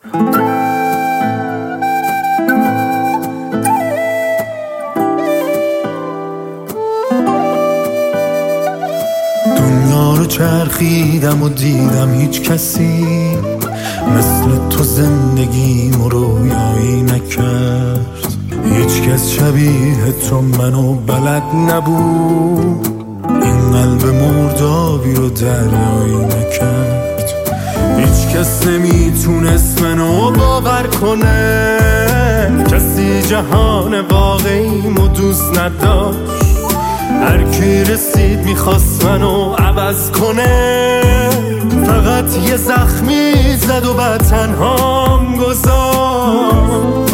دنیا رو چرخیدم و دیدم هیچ کسی مثل تو زندگیمو رویایی نکرد. هیچ کس شبیه تو منو بلد نبود، این قلب مردابی رو دریایی نکرد. هیچ کس نمیتونست منو باور کنه، کسی جهان واقعیمو دوست نداشت. هر کی رسید میخواست منو عوض کنه، فقط یه زخمی زد و بعد تنهام گذاشت.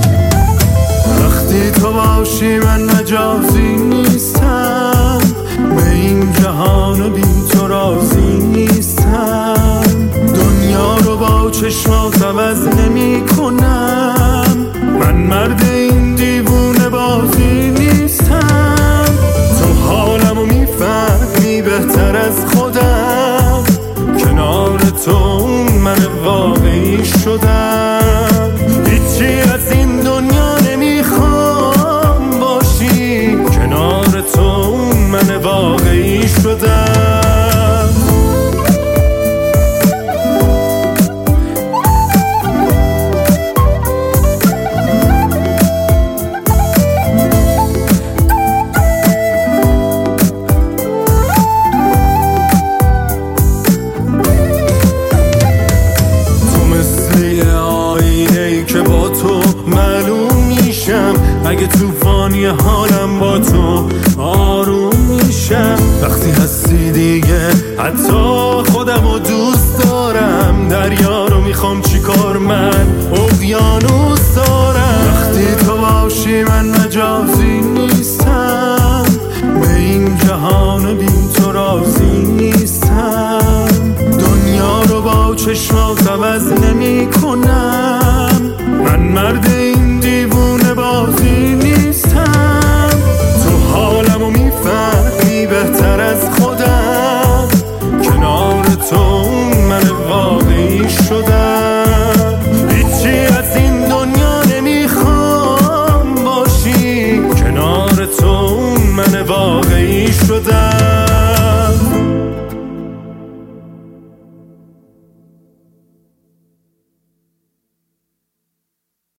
وقتی تو باشی من مجازی نیستم، به این جهان بی تو راضی نیستم. دنیا رو با چشمات عوض نمی کنم، من مرد این دیوونه بازی نیستم. تو حالمو میفهمی بهتر از خودم، کنار تو من واقعی شدم. هیچی از این دنیا نمیخوام باشی، کنار تو من واقعی شدم. اگه توفانی حالم با تو آروم میشم. وقتی هستی دیگه حتی خودمو دوست دارم. دریا رو میخوام چیکار من اقیانوس دارم. وقتی تو باشی من مجازی نیستم، به این جهان بی تو راضی نیستم. دنیا رو با چشمات عوض نمی کنم، من مرد این دیوونه بازی نیستم. تو حالمو میفهمی بهتر از خودم، کنار تو من واقعی شدم. هیچی از این دنیا نمیخوام باشی، کنار تو من واقعی شدم.